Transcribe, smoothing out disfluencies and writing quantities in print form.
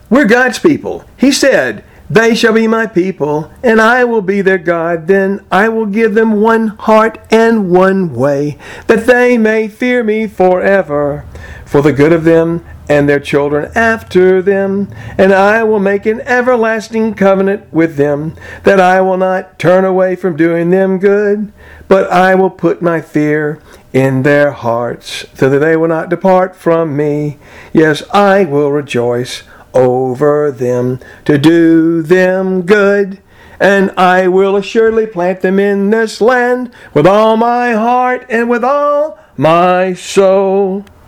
We're God's people. He said, they shall be my people, and I will be their God. Then I will give them one heart and one way, that they may fear me forever, for the good of them and their children after them. And I will make an everlasting covenant with them, that I will not turn away from doing them good, but I will put my fear in their hearts, so that they will not depart from me. Yes, I will rejoice over them to do them good, and I will assuredly plant them in this land with all my heart and with all my soul.